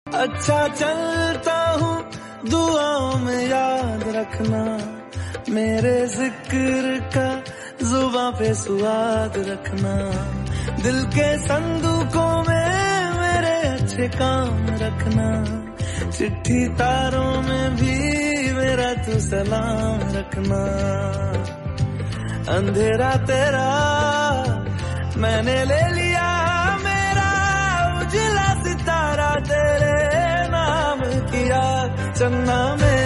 अच्छा चलता हूँ दुआओं में याद रखना, मेरे जिक्र का जुबां पे स्वाद रखना, दिल के संदूकों में मेरे अच्छे काम रखना, चिट्ठी तारों में भी मेरा तू सलाम रखना। अंधेरा तेरा मैंने ले लिया, मेरा उजला सितारा तेरे नाम किया, चन्ना में